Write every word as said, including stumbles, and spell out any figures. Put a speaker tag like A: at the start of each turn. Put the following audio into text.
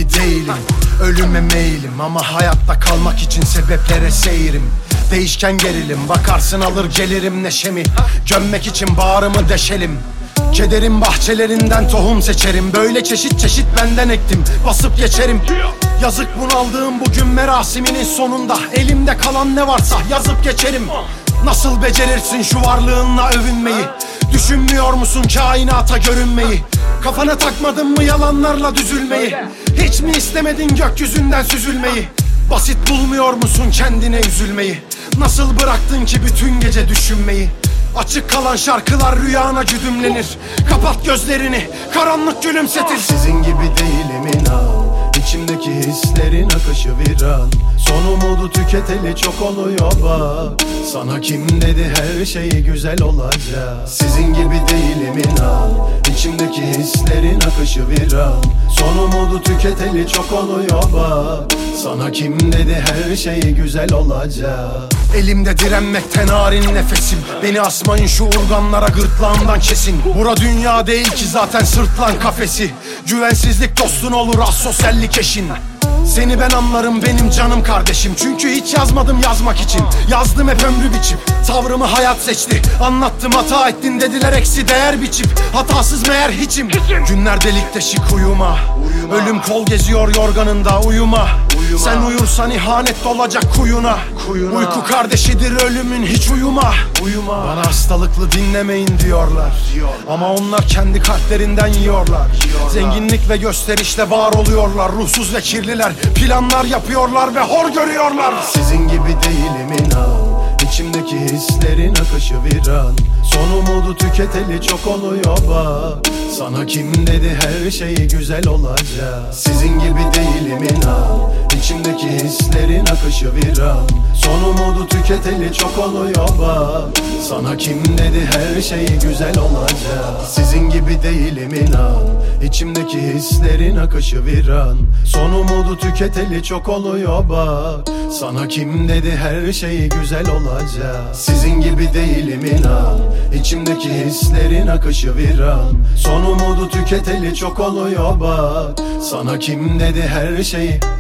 A: gibi değilim. Ölüme meyilim ama hayatta kalmak için sebeplere seyrim. Değişken gerilim, bakarsın alır gelirim neşemi. Gömmek için bağrımı deşelim. Kederin bahçelerinden tohum seçerim. Böyle çeşit çeşit benden ektim, basıp geçerim. Yazık bunaldığım bugün merasiminin sonunda. Elimde kalan ne varsa yazıp geçerim. Nasıl becerirsin şu varlığınla övünmeyi? Düşünmüyor musun kainata görünmeyi? Kafana takmadın mı yalanlarla düzülmeyi? Hiç mi istemedin gökyüzünden süzülmeyi? Basit bulmuyor musun kendine üzülmeyi? Nasıl bıraktın ki bütün gece düşünmeyi? Açık kalan şarkılar rüyana güdümlenir. Kapat gözlerini, karanlık gülümsetir. Sizin gibi değilim inan, İçimdeki hislerin akışı viran. Son umudu tüketeli çok oluyor bak. Sana kim dedi her şey güzel olacak? Sizin gibi değilim inan, İçimdeki hislerin akışı viran. Son umudu tüketeli çok oluyor bak. Sana kim dedi her şey güzel olacak? Elimde direnmekten narin nefesim. Beni asmayın şu urganlara, gırtlağımdan kesin. Bura dünya değil ki zaten sırtlan kafesi. Güvensizlik dostun olur, asosyallik eşin. Seni ben anlarım benim canım kardeşim. Çünkü hiç yazmadım yazmak için. Yazdım hep ömrü biçip. Tavrımı hayat seçti. Anlattım hata ettin dediler eksi değer biçip. Hatasız meğer hiçim. Günler delik deşik uyuma. uyuma. Ölüm kol geziyor yorganında uyuma. uyuma. Sen uyursan ihanet dolacak kuyuna. kuyuna. Uyku kardeşidir ölümün hiç uyuma. uyuma. Bana hastalıklı dinlemeyin diyorlar. diyorlar. Ama onlar kendi kalplerinden yiyorlar. yiyorlar. Zenginlik ve gösterişle var oluyorlar. Ruhsuz ve kirliler. Planlar yapıyorlar ve hor görüyorlar. Sizin gibi değilim inan, İçimdeki hislerin akışı viran. Son umudu tüketeli çok oluyor bak. Sana kim dedi her şey güzel olacak? Sizin gibi değilim inan, İçimdeki hislerin akışı viran. Son umudu tüketeli çok oluyor bak. Sana kim dedi her şey güzel olacak? Sizin gibi değilim inan, İçimdeki hislerin akışı viran. Son umudu tüketeli çok oluyor bak. Sana kim dedi her şey güzel olacak? Sizin gibi değilim inan, İçimdeki hislerin akışı viran. Son umudu tüketeli çok oluyor bak. Sana kim dedi her şey